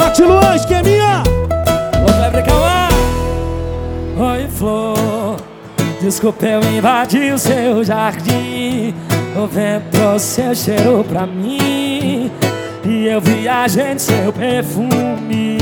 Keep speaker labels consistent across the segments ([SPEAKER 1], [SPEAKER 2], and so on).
[SPEAKER 1] Max Luan, esqueminha.
[SPEAKER 2] Ô Kleber Cauã. Oi flor, desculpa eu invadi o seu jardim. O vento trouxe seu cheiro pra mim e eu viajei no seu perfume.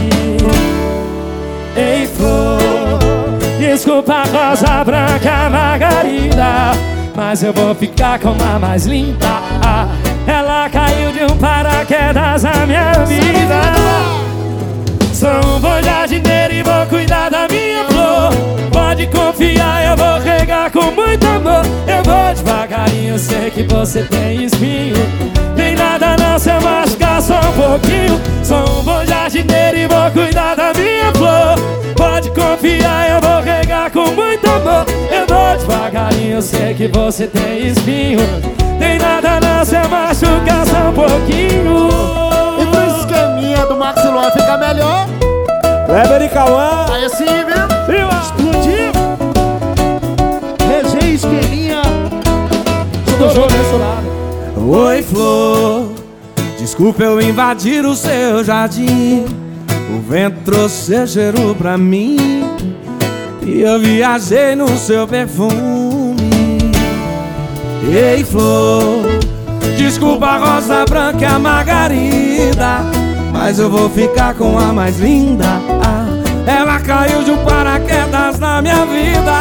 [SPEAKER 2] Ei flor, desculpa a rosa branca margarida, mas eu vou ficar com a mais linda. Ela caiu de um paraquedas na minha vida. Sou um bom jardineiro e vou cuidar da minha flor. Pode confiar, eu vou regar com muito amor. Eu vou devagarinho, eu sei que você tem espinho. Tem nada não, se eu machucar só um pouquinho. Sou um bom jardineiro e vou cuidar da minha flor. Pode confiar, eu vou regar com muito amor. Eu vou devagarinho, eu sei que você tem espinho. Tem nada não, se eu machucar só um pouquinho.
[SPEAKER 3] E pro esqueminha do Max Luan fica melhor.
[SPEAKER 1] Kleber e Cauã.
[SPEAKER 3] Aí sim, viu?
[SPEAKER 1] Explodiu. Resenha, esqueminha.
[SPEAKER 2] Todo jogo misturado.
[SPEAKER 4] Oi flor, desculpa eu invadir o seu jardim. O vento trouxe seu cheiro pra mim e eu viajei no seu perfume. Ei flor, desculpa a rosa branca e a margarida, mas eu vou ficar com a mais linda. Ela caiu de um paraquedas na minha vida.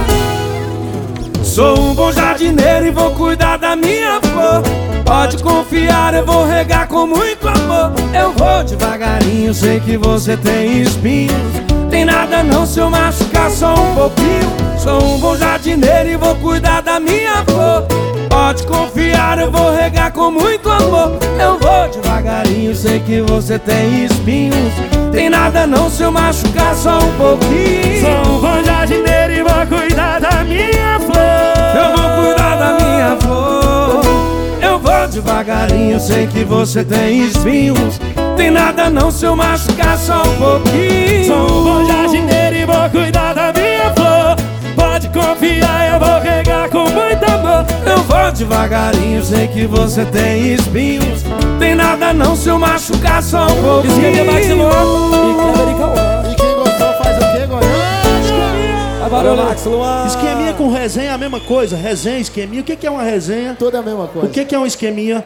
[SPEAKER 4] Sou um bom jardineiro e vou cuidar da minha flor. Pode confiar, eu vou regar com muito amor. Eu vou devagarinho, sei que você tem espinhos. Tem nada não, se eu machucar só um pouquinho. Sou um bom jardineiro e vou cuidar da minha flor. Pode confiar, eu vou regar com muito amor. Eu vou devagarinho, sei que você tem espinhos. Tem nada não, se eu machucar só um pouquinho.
[SPEAKER 2] Sou um bom jardineiro e vou cuidar da minha flor.
[SPEAKER 4] Eu vou cuidar da minha flor. Eu vou devagarinho, sei que você tem espinhos. Tem nada não, se eu machucar só um pouquinho.
[SPEAKER 2] Sou um bom jardineiro e vou cuidar da minha flor. Pode confiar, eu vou regar com muito amor.
[SPEAKER 4] Eu vou devagarinho, sei que você tem espinhos. Tem nada não, se eu machucar só um pouquinho.
[SPEAKER 2] Esqueminha Max Luan e Kleber e Cauã.
[SPEAKER 3] E quem gostou faz o quê, Goiânia?
[SPEAKER 2] Agora o Max Luan.
[SPEAKER 1] Esqueminha com resenha é a mesma coisa. Resenha, esqueminha. O que é uma resenha?
[SPEAKER 3] Tudo é a mesma coisa.
[SPEAKER 1] O que é um esqueminha?